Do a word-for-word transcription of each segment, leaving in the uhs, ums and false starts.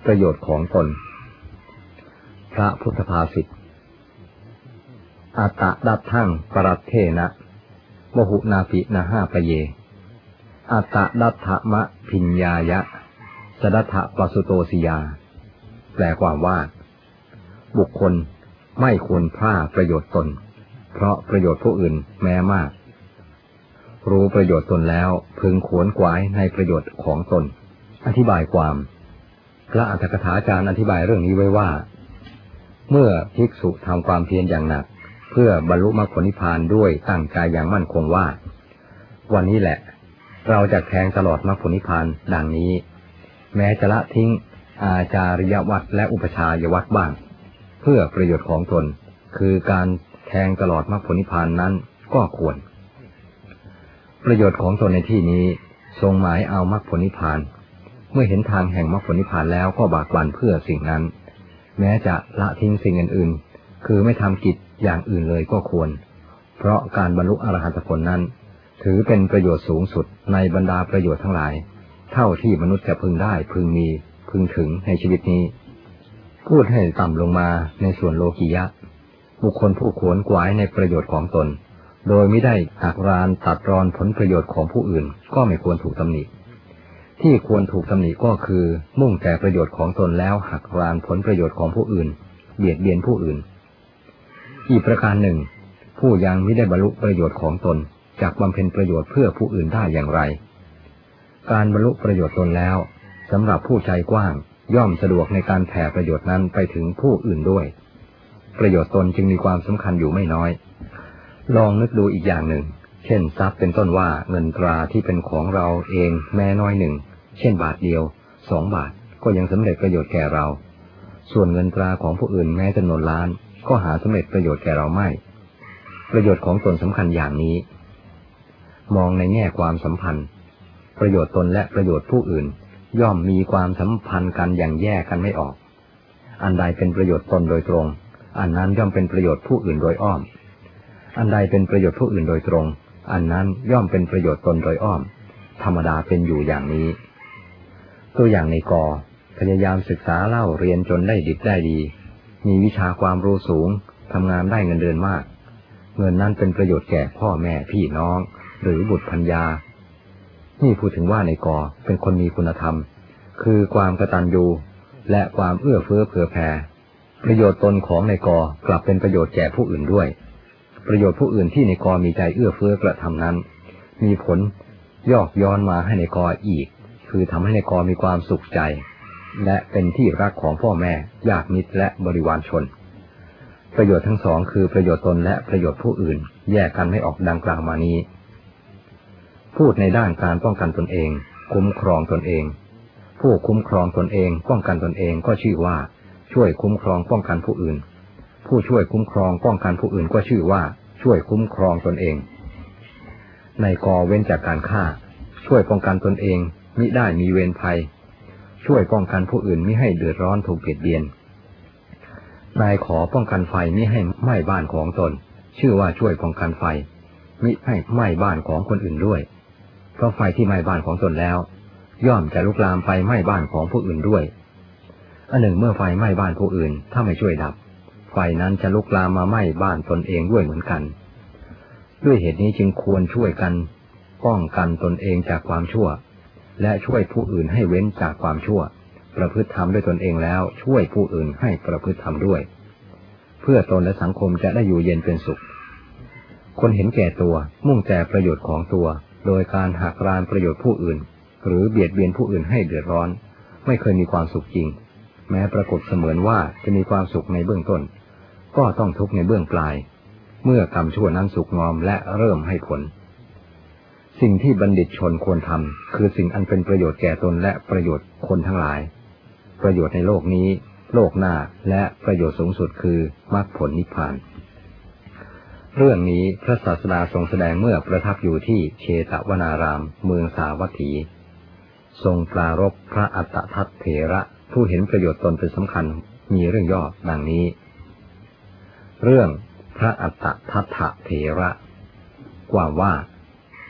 ประโยชน์ของตนพระพุทธภาษิตอัตตะดัตถังปรัตเทนะมหุนาภินาหาปเยอัตตะดัตถะมะพิญญายะสดัตถะปสุโตสิยาแปลความว่าบุคคลไม่ควรพลาดประโยชน์ตนเพราะประโยชน์ผู้อื่นแม้มากรู้ประโยชน์ตนแล้วพึงขวนขวายในประโยชน์ของตนอธิบายความพระอรรถกถาจารย์อธิบายเรื่องนี้ไว้ว่าเมื่อภิกษุทำความเพียรอย่างหนักเพื่อบรรลุมรรคผลนิพพานด้วยตั้งใจอย่างมั่นคงว่าวันนี้แหละเราจะแทงตลอดมรรคผลนิพพานดังนี้แม้จะละทิ้งอาจาริยวัตรและอุปชายวัตรบ้างเพื่อประโยชน์ของตนคือการแทงตลอดมรรคผลนิพพานนั้นก็ควรประโยชน์ของตนในที่นี้ทรงหมายเอามรรคผลนิพพานเมื่อเห็นทางแห่งมรรคผลนิพพานแล้วก็บากบั่นเพื่อสิ่งนั้นแม้จะละทิ้งสิ่งอื่นๆคือไม่ทำกิจอย่างอื่นเลยก็ควรเพราะการบรรลุอรหันตผลนั้นถือเป็นประโยชน์สูงสุดในบรรดาประโยชน์ทั้งหลายเท่าที่มนุษย์จะพึงได้พึงมีพึงถึงในชีวิตนี้พูดให้ต่ำลงมาในส่วนโลกียะบุคคลผู้ขวนขวายในประโยชน์ของตนโดยไม่ได้หักรานตัดรอนผลประโยชน์ของผู้อื่นก็ไม่ควรถูกตำหนิที่ควรถูกตำหนิก็คือมุ่งแต่ประโยชน์ของตนแล้วหักรานผลประโยชน์ของผู้อื่นเบียดเบียนผู้อื่นอีกประการหนึ่งผู้ยังไม่ได้บรรลุประโยชน์ของตนจักบำเพ็ญประโยชน์เพื่อผู้อื่นได้อย่างไรการบรรลุประโยชน์ตนแล้วสำหรับผู้ใจกว้างย่อมสะดวกในการแผ่ประโยชน์นั้นไปถึงผู้อื่นด้วยประโยชน์ตนจึงมีความสำคัญอยู่ไม่น้อยลองนึกดูอีกอย่างหนึ่งเช่นทรัพย์เป็นต้นว่าเงินตราที่เป็นของเราเองแม้น้อยหนึ่งเช่นบาทเดียวสองบาทก็ยังสำเร็จประโยชน์แก่เราส่วนเงินตราของผู้อื่นแม้จำนวนล้านก็หาสำเร็จประโยชน์แก่เราไม่ประโยชน์ของตนสำคัญอย่างนี้มองในแง่ความสัมพันธ์ประโยชน์ตนและประโยชน์ผู้อื่นย่อมมีความสัมพันธ์กันอย่างแยกกันไม่ออกอันใดเป็นประโยชน์ตนโดยตรงอันนั้นย่อมเป็นประโยชน์ผู้อื่นโดยอ้อมอันใดเป็นประโยชน์ผู้อื่นโดยตรงอันนั้นย่อมเป็นประโยชน์ตนโดยอ้อมธรรมดาเป็นอยู่อย่างนี้ตัวอย่างในกอพยายามศึกษาเล่าเรียนจนได้ดิบได้ดีมีวิชาความรู้สูงทำงานได้เงินเดือนมากเงินนั้นเป็นประโยชน์แก่พ่อแม่พี่น้องหรือบุตรภรรยานี่พูดถึงว่าในกอเป็นคนมีคุณธรรมคือความกตัญญูและความเอื้อเฟื้อเผื่อแผ่ประโยชน์ตนของในกอกลับเป็นประโยชน์แก่ผู้อื่นด้วยประโยชน์ผู้อื่นที่ในกอมีใจเอื้อเฟื้อกระทำนั้นมีผลยอกย้อนมาให้ในกออีกคือทำให้ในกอมีความสุขใจและเป็นที่รักของพ่อแม่ญาติมิตรและบริวารชนประโยชน์ทั้งสองคือประโยชน์ตนและประโยชน์ผู้อื่นแยกกันไม่ออกดังกล่าวมานี้พูดในด้านการป้องกันตนเองคุ้มครองตนเองผู้คุ้มครองตนเองป้องกันตนเองก็ชื่อว่าช่วยคุ้มครองป้องกันผู้อื่นผู้ช่วยคุ้มครองป้องกันผู้อื่นก็ชื่อว่าช่วยคุ้มครองตนเองในกอเว้นจากการฆ่าช่วยป้องกันตนเองมิได้มีเวรภัยช่วยป้องกันผู้อื่นมิให้เดือดร้อนถูกเบียดเบียนนายขอป้องกันไฟมิให้ไหม้บ้านของตนชื่อว่าช่วยป้องกันไฟมิให้ไหม้บ้านของคนอื่นด้วยเพราะไฟที่ไหม้บ้านของตนแล้วย่อมจะลุกลามไปไหม้บ้านของผู้อื่นด้วยอันหนึ่งเมื่อไฟไหม้บ้านผู้อื่นถ้าไม่ช่วยดับไฟนั้นจะลุกลามมาไหม้บ้านตนเองด้วยเหมือนกันด้วยเหตุนี้จึงควรช่วยกันป้องกันตนเองจากความชั่วและช่วยผู้อื่นให้เว้นจากความชั่วประพฤติธรรมด้วยตนเองแล้วช่วยผู้อื่นให้ประพฤติธรรมด้วยเพื่อตนและสังคมจะได้อยู่เย็นเป็นสุขคนเห็นแก่ตัวมุ่งแต่ประโยชน์ของตัวโดยการหักรานประโยชน์ผู้อื่นหรือเบียดเบียนผู้อื่นให้เดือดร้อนไม่เคยมีความสุขจริงแม้ปรากฏเสมือนว่าจะมีความสุขในเบื้องต้นก็ต้องทุกข์ในเบื้องปลายเมื่อกรรมชั่วนั้นสุกงอมและเริ่มให้ผลสิ่งที่บัณฑิตชนควรทำคือสิ่งอันเป็นประโยชน์แก่ตนและประโยชน์คนทั้งหลายประโยชน์ในโลกนี้โลกหน้าและประโยชน์สูงสุดคือมรรคผลนิพพานเรื่องนี้พระศาสดาทรงแสดงเมื่อประทับอยู่ที่เชตวนารามเมืองสาวัตถีทรงปรารภพระอัตตทัตเถระผู้เห็นประโยชน์ตนเป็นสำคัญมีเรื่องย่อดังนี้เรื่องพระอัตตทัตเถระกว่าว่า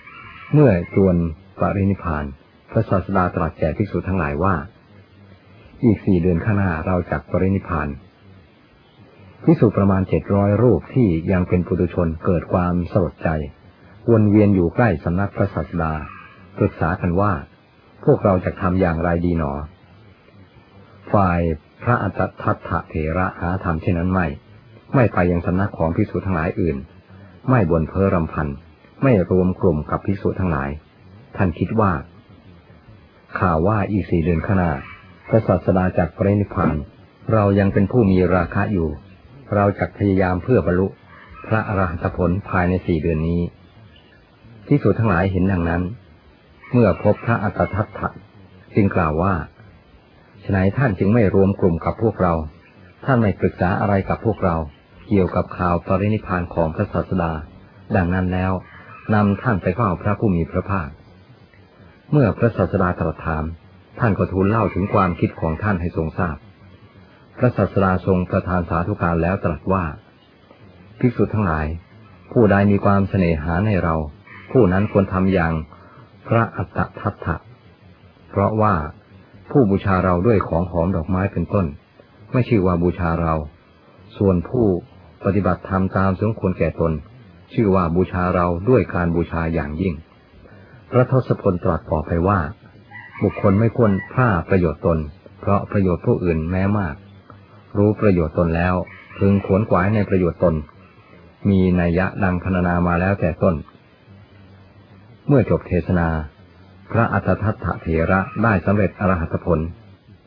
เมื่อจวนปรินิพพานพระศาสดาตรัสแก่ภิกษุทั้งหลายว่าอีกสี่เดือนข้างหน้าเราจักปรินิพพานภิกษุประมาณเจ็ดร้อยรูปที่ยังเป็นปุถุชนเกิดความสลดใจวนเวียนอยู่ใกล้สำนักพระศาสดาปรึกษากันว่าพวกเราจะทำอย่างไรดีหนอฝ่ายพระอัตถัตถะเถระหาทำเช่นนั้นไม่ไม่ไปยังสำนักของภิกษุทั้งหลายอื่นไม่บ่นเพ้อรำพันไม่รวมกลุ่มกับภิกษุทั้งหลายท่านคิดว่าข่าวว่าอีกสี่เดือนข้างหน้าพระศาสดาจักปรินิพพานเรายังเป็นผู้มีราคะอยู่เราจักพยายามเพื่อบรรลุพระอรหันตผลภายในสี่เดือนนี้ภิกษุทั้งหลายเห็นดังนั้นเมื่อพบพระอัตถัตถะจึงกล่าวว่าฉนัยท่านจึงไม่รวมกลุ่มกับพวกเราท่านไม่ปรึกษาอะไรกับพวกเราเกี่ยวกับข่าวปรินิพพานของพระศาสดาดังนั้นแล้วนำท่านไปเฝ้าพระผู้มีพระภาคเมื่อพระศาสดาตรัสถามท่านก็ทูลเล่าถึงความคิดของท่านให้ทรงทราบพระศาสดาทรงประทานสาธุการแล้วตรัสว่าภิกษุทั้งหลายผู้ใดมีความเสน่หาในเราผู้นั้นควรทำอย่างพระอัตถัตถะเพราะว่าผู้บูชาเราด้วยของหอมดอกไม้เป็นต้นไม่ชื่อว่าบูชาเราส่วนผู้ปฏิบัติธรรมตามสมควรแก่ตนชื่อว่าบูชาเราด้วยการบูชาอย่างยิ่งพระทศพลตรัสต่อไปว่าบุคคลไม่ควรพลาดประโยชน์ตนเพราะประโยชน์ผู้อื่นแม้มากรู้ประโยชน์ตนแล้วพึงขวนขวายในประโยชน์ตนมีนัยยะดังพรรณนามาแล้วแต่ต้นเมื่อจบเทศนาพระอัตถัตถะเถระได้สำเร็จอรหัตผล